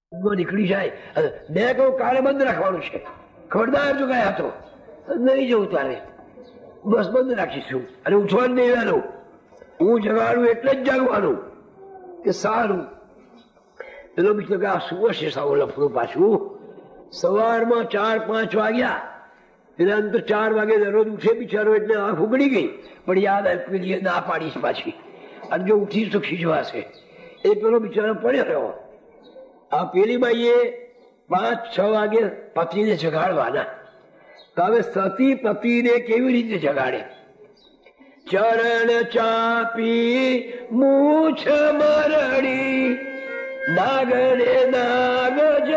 નીકળી જાય. મેં કહું કાલે બંધ રાખવાનું છે, ખબરદાર જો ગયા તો નહીં જવું તારે, બસ બંધ રાખીશું અને ઉઠવાનું નહીં વહેલું. હું જગાડું એટલે જ જાગવાનું કે સારું. પેલો બીજો કે આ શું હશે સાવ લફડું પાછું. સવારમાં 4-5 વાગ્યા, પેલા તો 4 વાગે દરરોજ ઉઠે બિચારો એટલે આંખ ઉગડી ગઈ, પણ યાદ આપી ના પાડીશ પાછી, અને જો ઉઠી તો ખીજવાશે. એ પેલો બિચારો પડ્યો રહ્યો. આ પેલી બાઈએ 5-6 વાગે પતિને જગાડવાના. તો હવે સતી પતિને કેવી રીતે જગાડે? ચરણ ચાપી મૂછ મરડી, નાગને નાગ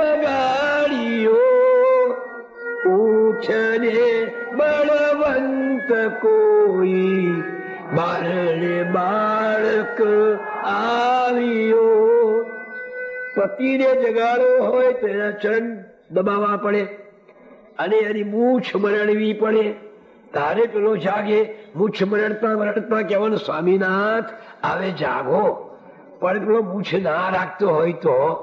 જગાડ્યો, ઉઠને બળવંત કોઈ, બારણે બાળક આવ્યો. પતિને જગાડવો હોય તો એના ચરણ દબાવવા પડે અને એની મૂછ મરડવી પડે, તારે પેલો જાગે. મૂછ મરડતા મરડતા કહેવાનું સ્વામીનાથ આવે જાગો. પણ પેલો મૂછ ના રાખતો હોય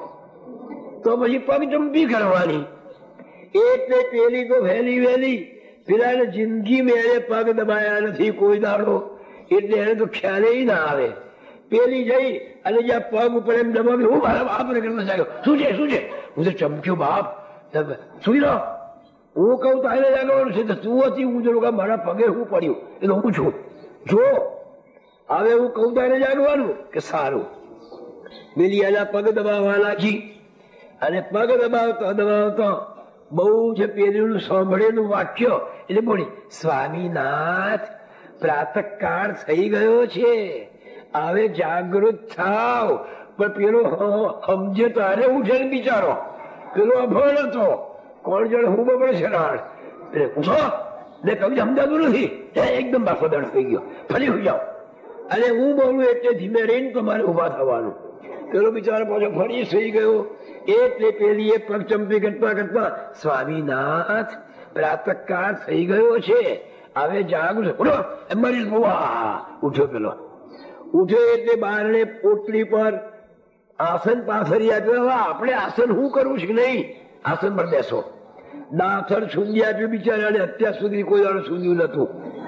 તો પછી પગ ચંપી કરવાની. એટલે પેલી તો વહેલી વહેલી, પેલા જિંદગી મેં એને પગ દબાયા નથી કોઈ દાડો, એટલે એને તો ખ્યાલે ના આવે. પેલી જઈ અને જ્યાં પગ ઉપર એમ દબાવ્યું, હું મારા બાપ ને કરતા જાગ્યો. શું છે શું છે? હું તો ચમક્યો બાપ, સુઈ રહો. હું કહું તારે જાગવાનું છે, તું હતી હું જો મારા પગે હું પડ્યું એટલે હું છું જો. હવે હું કહું તારે જાગવાનું કે સારું. પેલી એના પગ દબાવવા લાગી અને પગ દબાવતા દબાવતા બહુ છે પેલીનું સાંભળેલું વાક્ય એટલે બોલી, સ્વામીનાથ પ્રાતઃકાળ થઈ ગયો છે, હવે જાગૃત થાવ. પણ પેલો સમજે તારે ઉઠે ને બિચારો, પેલો અભણ હતો. કોણ જાણે હું બબડે છરાણ ઉઠો ને કવિ સમજાતું નથી, એકદમ બાફો દડ થઈ ગયો, ફરી ઉઈ જાઓ. અને હું બોલું એટલે ધીમે રહીને તમારે ઉભા થવાનું. પેલો બિચારો પાછો ફરી થઈ ગયો. એટલે પેલી એ પગ ચંપી કરતા કરતા, સ્વામીનાથ પ્રાતઃકાળ થઈ ગયો છે, હવે જાગૃત ઉઠો. મારી ઉઠ્યો પેલો. ઉઠ્યો એટલે બારણે પોટલી પર આસન પાથરી આપ્યો. હવે આપણે આસન શું કરવું છે નહીં, આસન પર બેસો. દાથર છૂંદી આપ્યું બિચારાને, અત્યાર સુધી કોઈ દાડો છૂંદ્યું નતું.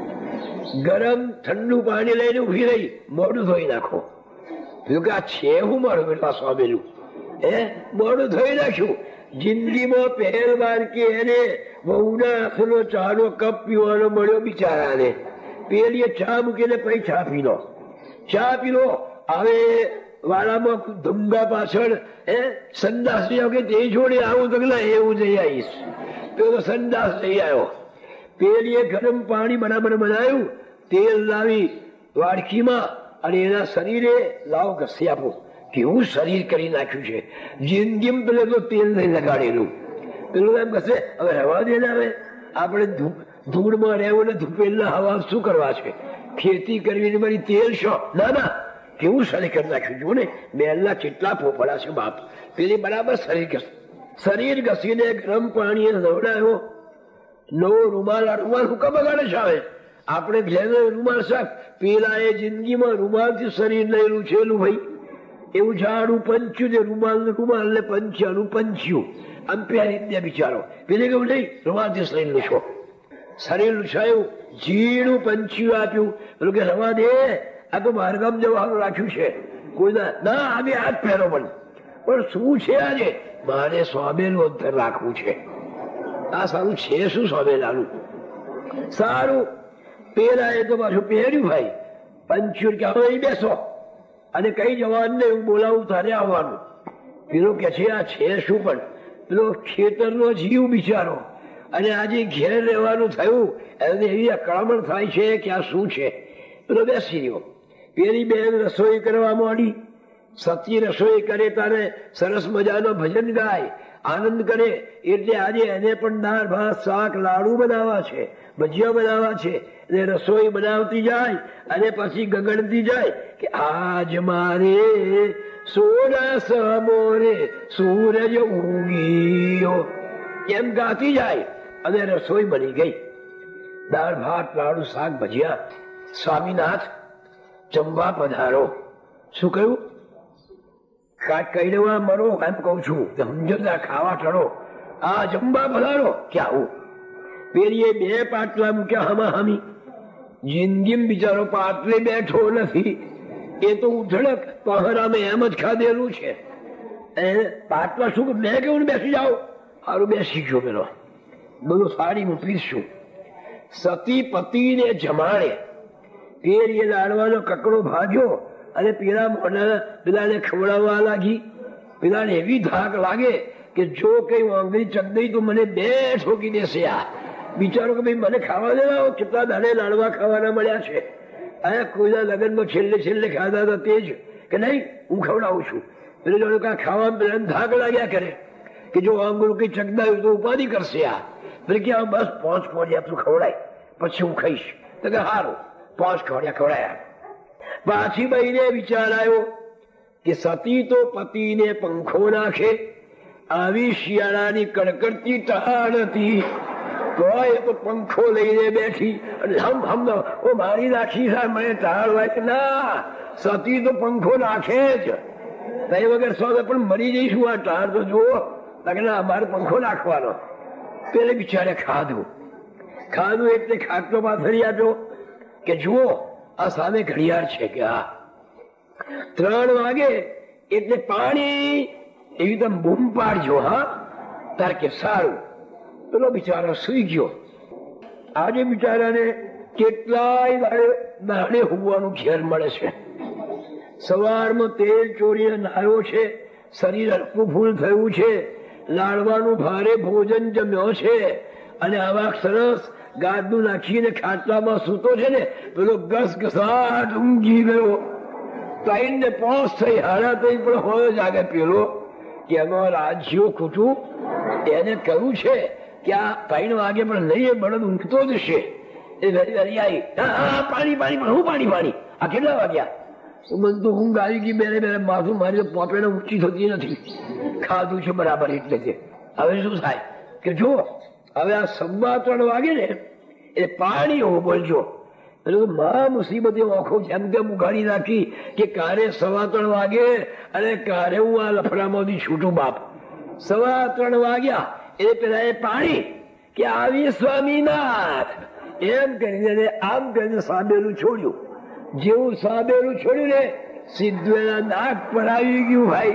ગરમ ઠંડુ પાણી લઈને ઉભી રહી, મોઢું ધોઈ નાખો. કે આ છે હું મારું બેટા સ્વામેલું, મોઢું ધોઈ નાખ્યું. જિંદગીમાં પહેલવાર કે એને વહુના હાથનો ચાનો કપ પીવાનો મળ્યો બિચારાને. પેલી ચા મૂકીને પછી ચા પી લો, ચા પી લો. હવે વાળામાં ધુંગા પાછળ સંદાસ કે તે જોડે આવું તો એવું જઈ આવીશ. પેલો સંદાસ જઈ આવ્યો. પેલીએ ગરમ પાણી બરાબર બનાવ્યું, તેલ લાવી વાડકીમાં અને એના શરીરે લાવ ઘસી આપો. કેવું શરીર કરી નાખ્યું છે. જિંદગીમાં પેલે તો તેલ નહીં લગાડેલું. પેલું એમ કશે હવે રવા દે ને, હવે આપણે ધૂળમાં રહેવું ને ધૂપેલના હવા શું કરવા છે, ખેતી કરવી મારી તેલ શો. ના ના, કેવું શરીર કરી નાખ્યું. જો ને મેલના કેટલા પોપડા છે બાપ. પેલી બરાબર શરીર ઘસીને ગરમ પાણી નવડાયો. નવો રૂમાલ, આ રૂમાલ હુકા બગાડે છે. હવે આપણે ઘેર રૂમાલ સાફ, પેલા એ જિંદગીમાં રૂમાલથી શરીર લયેલું છેલું ભાઈ. એવું જાડું પંચ્યું ને રૂમાલ ને પંચ્યાનું પંચ્યું આમ પહેરી દે બિચારો. પેલે કેવું નહીં, રૂમાલથી શરીર લૂછો. શરીર લૂછાયું, ઝીણું પંચ્યું આપ્યું. પેલું કે રવા દે, આ તો બહારગામ જવાનું રાખ્યું છે. કોઈ ના આજે આ જ પહેરો. પણ શું છે આજે? મારે સ્વામેલું અંતર રાખવું છે. આ સારું છે શું સ્વામેલાનું? સારું. પેલા એ તો પાછું પહેર્યું ભાઈ પંચ્યું કે હવે બેસો અને કઈ જવાનું ને એવું બોલાવું તારે આવવાનું. પેલો કે છે આ છે શું? પણ પેલો ખેતરનો જીવ બિચારો, અને આજે ઘેર રહેવાનું થયું એને એવી અકળામણ થાય છે કે આ શું છે. પેલો બેસી રહ્યો. પેલી બેન રસોઈ કરવા માંડી. સતી રસોઈ કરે તારે સરસ મજાનો ભજન ગાય, આનંદ કરે. એટલે આજે એને પણ દાળ ભાત શાક લાડુ બનાવવા છે, ભજીયા બનાવવા છે. અને રસોઈ બનાવતી જાય અને પછી ગગડતી જાય કે આજ મારે સોના સમોરે સૂરજ ઉગીયો, એમ ગાતી જાય. અને રસોઈ બની ગઈ. દાળ ભાત લાડુ શાક ભજીયા. સ્વામીનાથ જમવા પધારો. શું કહ્યું? કહી દેવા મરો એમ કઉ છું, સમજો ખાવા ચડો, આ જમવા પધારો કે આવું. પેલી બે પાટલા મૂક્યા હમા હમી. જિંદગી બિચારો પાટલે બેઠો નથી, એ તો ઉધડક પહરામાં એમ જ ખાધેલું છે. પાટલા શું મેં કેવું બેસી જાઓ, સારું બેસી ગયો પેલો, બધું સાડી હું પીશું. સતી પતિને જમાડે, પેલી લાડવાનો કકડો ભાગ્યો અને પેલા મોઢા પેલાને ખવડાવવા લાગી. પેલાને એવી ધાક લાગે કે જો કઈ વાંગી ચંદઈ તો મને બે ઠોકી દેશે. આ બિચારો કે ભાઈ મને ખાવા દેવા, કેટલા દાડે લાડવા ખાવાના મળ્યા છે, આ કોઈના લગ્નમાં છેલ્લે છેલ્લે ખાધા હતા તે જ કે નહીં હું ખવડાવું છું. એટલે જો ખાવા પેલા ધાક લાગ્યા કરે કે જો આંગળું કઈ ચકદાયું તો ઉપાધિ કરશે. આ એટલે કે બસ 5 કોડિયા તું ખવડાય પછી હું ખાઈશ. તો કે સારું 5 કોડિયા ખવડાયા. પાછી બહીને વિચાર આવ્યો કે સતી તો પતિને પંખો નાખે, આવી શિયાળાની કડકડતી ટાળ હતી તો એ તો પંખો લઈને બેઠી અને હમ મારી નાખી મને ટાળ હોય કે ના, સતી તો પંખો નાખે જ, તઈ વગર સો પણ મરી જઈશું. આ ટાળ તો જુઓ, ના અમારે પંખો નાખવાનો. પેલે બિચારે ખાધું એટલે ખાટલો પાથરી આપ્યો કે જુઓ આ સામે ઘડિયાળ છે કે આ 3 વાગે એટલે પાણી, એવી તમે બૂમ પાડજો. હા તાર કે સારું. પેલો બિચારો સુઈ ગયો. આજે બિચારાને કેટલાય દાડે હોવાનું ઘેર મળે છે. સવારમાં તેલ ચોરીને નાયો છે, શરીર હલકું ફૂલ થયું છે, લાડવાનું ભારે ભોજન જમ્યો છે અને આવા સરસ ગાદલું નાખીને ખાટલામાં સૂતો છે ને, પેલો ઘસઘસાટ ઊંઘી ગયો. 3 ને 5 થઈ, 3:30 પણ હોય જાગે પેલો કે એમાં રાજ્યો ખૂટું. એને કહ્યું છે કે આ 3 વાગે પણ નહીં, બળદ ઊંઘતો જ છે. એ ઘડી ઘડી આવી, પાણી પાણી પણ હું પાણી પાણી. આ કેટલા વાગ્યા? મને તો ઊંઘ આવી ગઈ, બેરે બેરે માથું મારી પોપેને ઊંચી થતી નથી, ખાધું છે બરાબર એટલે છે. હવે શું થાય કે જો હવે આ 3:15 વાગે ને એ પાણી હો બોલજો. એટલે મહા મુસીબતે આંખો જેમ તેમ ઉઘાડી નાખી કે કારે 3:15 વાગે અને કારે હું આ લફડામાંથી છૂટું બાપ. 3:15 વાગ્યા એટલે પેલા એ પાણી કે આવી સ્વામીનાથ એમ કરીને આમ કરીને સાબેલું છોડ્યું. જેવું સાબેલું છોડ્યું ને સીધું એના નાક પર આવી ગયું. ભાઈ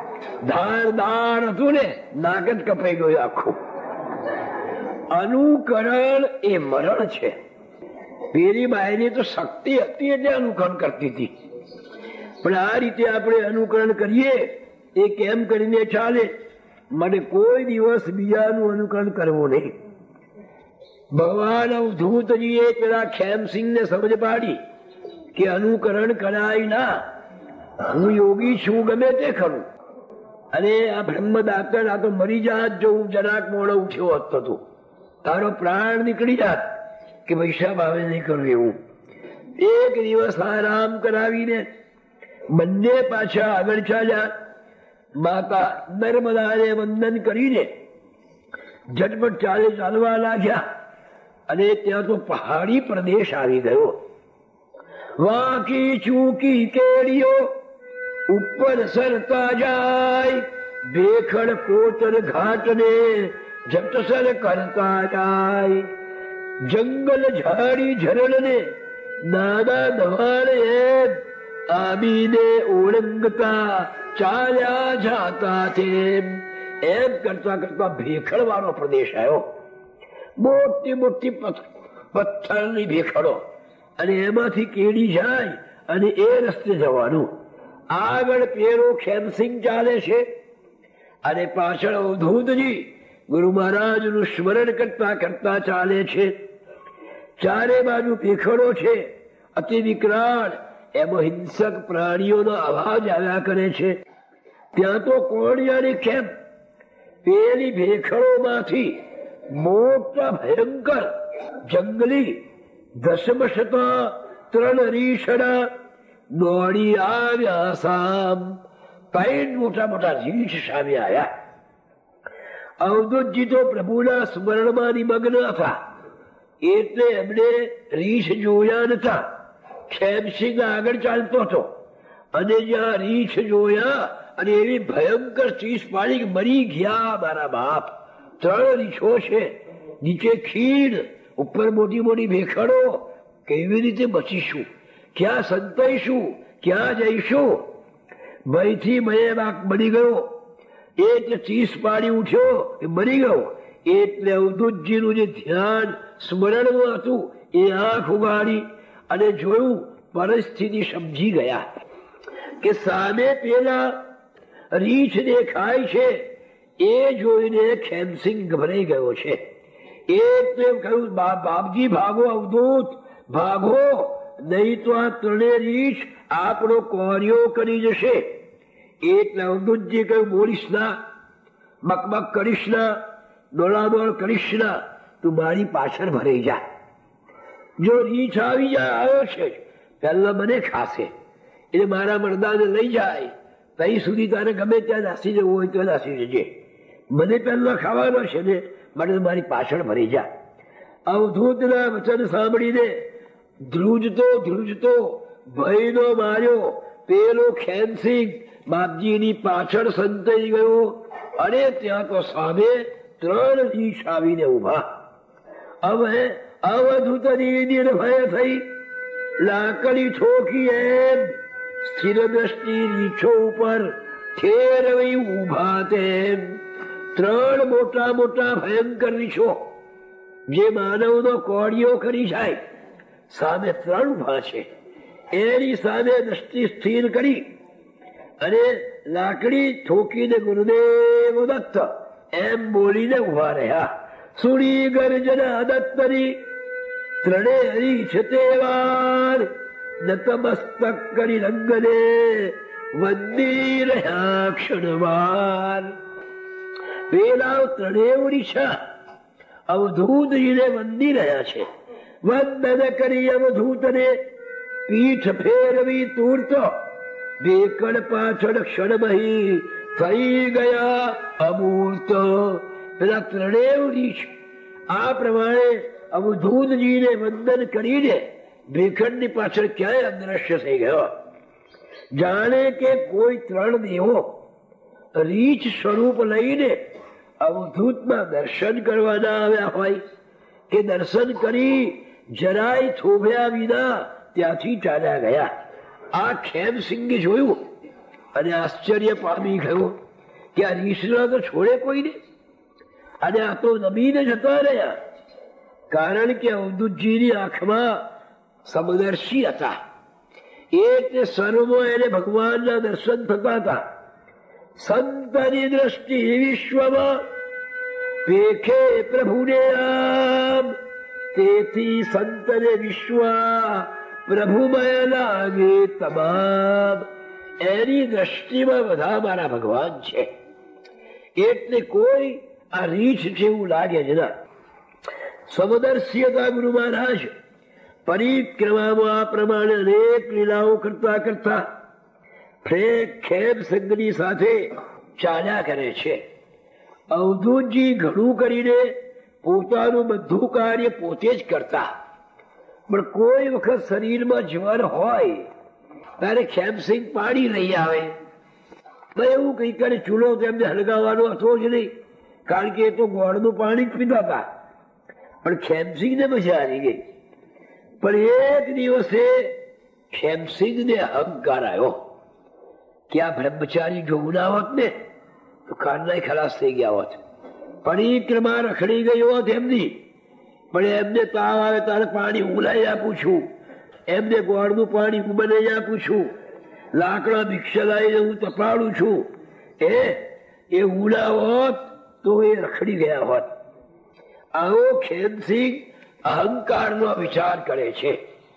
ધાર હતું ને, નાક જ કપાઈ ગયું આખું. અનુકરણ એ મરણ છે. પેલી બાયની તો શક્તિ હતી એટલે અનુકરણ કરતી હતી, પણ આ રીતે આપણે અનુકરણ કરીએ એ કેમ કરીને ચાલે? માટે કોઈ દિવસ બીજાનું અનુકરણ કરવું નહીં. ભગવાન અવધૂતજીએ પેલા ખેમસિંહને સમજ પાડી કે અનુકરણ કરાય ના, હું યોગી છું ગમે તે ખરું, અને આ બ્રહ્મદાતર આ તો મરી જાત જો જરાક મોડો ઉઠ્યો હોત તો તારો પ્રાણ નીકળી જાત કે પૈસા ભાવે નહીં કરવું. એવું એક દિવસ આરામ કરાવીને બંને પાછા આગળ ચાલ્યા. માતા નર્મદાને વંદન કરીને ઝટપટ ચાલવા લાગ્યા અને ત્યાં તો પહાડી પ્રદેશ આવી ગયો. વાંકી ચૂકી કેડીઓ ઉપર સરતા જાય, ભેખડ કોતર ઘાટ ને જટસર કરતા જાય. જંગલ ઝાડી ઝરણ ને દાદા દવાડે આબીને ઓળંગતા ચાલ્યા જાતા છે. એમ કરતા કરતા ભેખડ વાળો પ્રદેશ આવ્યો. મોટી મોટી પથ્થરની ભેખડો, અને એમાંથી કેડી જાય અને એ રસ્તે જવાનું. આગળ પેરો ખેમસિંહ ચાલે છે અને પાછળ અવધૂતજી ગુરુ મહારાજનું સ્મરણ કરતા કરતા ચાલે છે. ચારે બાજુ ભેખડો છે, અતિ વિકરાળ. એમાં હિંસક પ્રાણીઓનો અવાજ આવ્યા કરે છે. ત્યાં તો કોણિયાની કેમ પેલી ભેખડોમાંથી મોટા ભયંકર જંગલી ધસમસતા 3 રીછડા દોડી આવ્યા. સામ 3 મોટા મોટા રીછ સામે આવ્યા. અવધૂતજી તો પ્રભુના સ્મરણમાં નિમગ્ન હતા એટલે એમને રીછ જોયા નતા. ખેમસિંહ આગળ ચાલતો હતો અને જ્યાં રીછ જોયા અને એવી ભયંકર ચીસ પાડી કે મરી ગયા મારા બાપ. 3 રીછો છે, નીચે ખીણ, ઉપર મોટી મોટી ભેખડો. કેવી રીતે બચીશું? ક્યાં સંતાઈશું? ક્યાં જઈશું? ભયથી બની ગયો. એટલે ચીસ પાડી ઉઠ્યો એ મરી ગયો. એટલે અવધૂતજીનું જે ધ્યાન સ્મરણમાં હતું એ આંખ ઉગાડી અને જોયું, પરિસ્થિતિ સમજી ગયા કે સામે પેલા રીછ દેખાય છે. એ જોઈને ખેમસિંહ ગભરાઈ ગયો છે. એટલે કહ્યું, બાપજી ભાગો, અવધૂત ભાગો, નહીં તો આ 3 રીછ આપણો કોર્યો કરી જશે. એટલે અવધૂતજી કહ્યું, બોલીશ ના, બકબક કરીશ ના, દોડાદોડ કરીશ ના, તું મારી પાછળ ભરાઈ જા. જો રીછ આવી જાય, આવ્યો છે, પહેલા મને ખાશે, એટલે મારા મરદાને લઈ જાય. ત્યાં સુધી તારે ગમે ત્યાં નાસી જવું હોય તો નાસી જજે, મને પહેલા ખાવાનો છે ને, માટે મારી પાછળ ભરી જા. અવધૂતના વચન સાંભળીને ધ્રુજતો ભયનો માર્યો પેલો ખેમસિંહ બાપજીની પાછળ સંતાઈ ગયો. અને ત્યાં તો સામે 3 રીછ આવીને ઉભા. હવે અવધૂતની નિર્ભય થઈ લાકડી ઠોકી એમ સ્થિર દ્રષ્ટિ રીછો ઉપર ઠેરવી ઉભા તેમ. 3 મોટા મોટા ભયંકર રીછો જે માનવનો કોળિયો કરી જાય, સામે 3 ઉભા છે. એની સામે દ્રષ્ટિ સ્થિર કરી અને લાકડી ઠોકીને ગુરુદેવ દત્ત એમ બોલીને ઉભા રહ્યા. સુરી ગર્જના દત્તની 3 રીછ તે વાર નતમસ્તક કરી રંગને વંદી રહ્યા ક્ષણવાર. પેલા 3 રીછ અવધૂતજીને વંદી રહ્યા છે. વંદન કરી અવધૂતને પીઠ ફેરવી તુરત ભેકડ પાછળ ક્ષણમહી થઈ ગયા અમૂર્ત. પેલા 3 રીછ આ પ્રમાણે અવધૂતજીને વંદન કરીને ભેખડની પાછળ ક્યાંય અદ્રશ્ય થઈ ગયો. જાણે કે કોઈ 3 દેવો રીછ સ્વરૂપ લઈને અવધૂતમાં દર્શન કરવાના આવ્યા હોય કે દર્શન કરી જરાય થોભ્યા વિના ત્યાંથી ચાલ્યા ગયા. આ ખેમસિંહે જોયું અને આશ્ચર્ય પામી ગયો કે આ રીછના તો છોડે કોઈને, અને આ તો નમીને જતા રહ્યા. કારણ કે અવધૂતજીની આંખમાં સમદર્શી હતા. એટલે સર્વમાં એને ભગવાનના દર્શન થતા હતા. સંતની દ્રષ્ટિ વિશ્વમાં પેખે પ્રભુને આમ, તેથી સંતને વિશ્વ પ્રભુમય લાગે તમામ. એની દ્રષ્ટિમાં બધા મારા ભગવાન છે. એટલે કોઈ આ રીછ જેવું લાગે જ ના. સમદર્શી હતા ગુરુ મહારાજ. પરિક્રમામાં આ પ્રમાણે અનેક લીલાઓ કરતા કરતા ખેમસિંહની સાથે ચાલ્યા કરે છે. અવધૂતજી ઘણું કરીને પોતાનું બધું કાર્ય પોતે જ કરતા, પણ કોઈ વખત શરીરમાં જ્વર હોય ત્યારે ખેમસિંહ પાણી લઈ આવે. એવું કઈ કરે, ચૂલો તેમને હળગાવવાનો હતો જ નહીં, કારણ કે એ તો ગોળનું પાણી જ પીતા હતા. પણ ખેમસિંહને મજા આવી ગઈ. પણ એક દિવસે ખેમસિંહને અહંકાર આવ્યો કે આ બ્રહ્મચારી જો ના હોત ને તો કાનના ખલાસ થઈ ગયા હોત. પરિક્રમા રખડી ગઈ હોત એમની. પણ એમને તાવ આવે તારે પાણી હું લઈ આપું છું, એમને ગોળનું પાણી હું બનાવી આપું છું, લાકડા ભિક્ષા લાવીને હું તપાડું છું. એ ઉડા હોત તો એ રખડી ગયા હોત. આવો ખેમસિંહ અહંકારનો વિચાર કરે છે.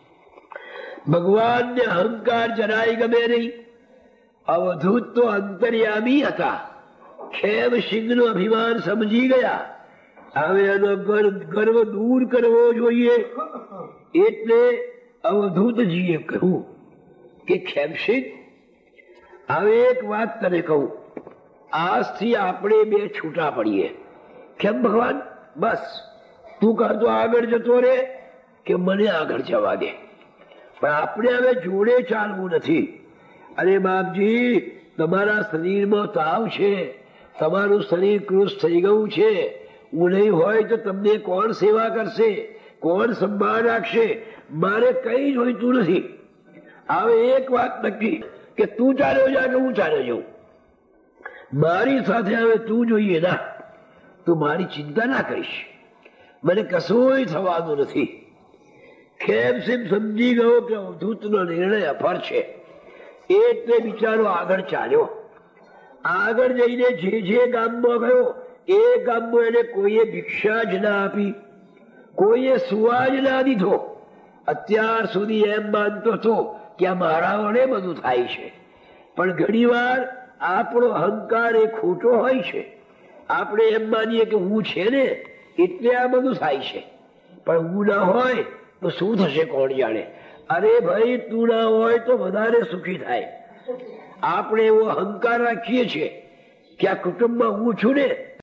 ભગવાનને અહંકાર જરાય ગમે નહીં. અવધૂત તો અંતર્યામી હતા. ખેમસિંહનું અભિમાન સમજી ગયા. હવે એનો ગર્વ દૂર કરવો જોઈએ. એટલે અવધૂતજીએ કહ્યું કે ખેમસિંહ, હવે એક વાત તને કહું, આજથી આપણે 2 છૂટા પડીએ. કેમ ભગવાન? બસ તું કહેતો આગળ જતો રે કે મને આગળ જવા દે, પણ આપણે હવે જોડે ચાલવું નથી. અરે બાપજી, તમારા શરીરમાં તાવ છે, તમારું શરીર કૃશ થઈ ગયું છે, હું નહીં હોય તો તમને કોણ સેવા કરશે, કોણ સંભાળ રાખશે? મારે કઈ જોઈતું નથી. હવે એક વાત નક્કી કે તું ચાલ્યો જા કે હું ચાલ્યો જાઉં, મારી સાથે હવે તું જોઈએ ના. તું મારી ચિંતા ના કરીશ, મને કશું થવાનું નથી. ખેમસેમ સમજી ગયો કે અવધૂતનો નિર્ણય અફર છે, એટલે બિચારો આગળ ચાલ્યો. આગળ જઈને જે ગામમાં ગયો એ ગામમાં એને કોઈએ ભિક્ષા જ ના આપી, કોઈએ સુવા જ ના દીધો. અત્યાર સુધી એમ માનતો હતો કે આ મારા વડે બધું થાય છે, પણ ઘણી વાર આપણો અહંકાર એ ખોટો હોય છે. આપણે એમ માનીએ કે હું છે ને એટલે આ બધું થાય છે, પણ હું ના હોય તો શું થશે કોણ જાણે. અરે ભાઈ, તું ના હોય તો વધારે સુખી થાય. આપણે એવો અહંકાર રાખીએ છીએ કે આ કુટુંબમાં હું છું ને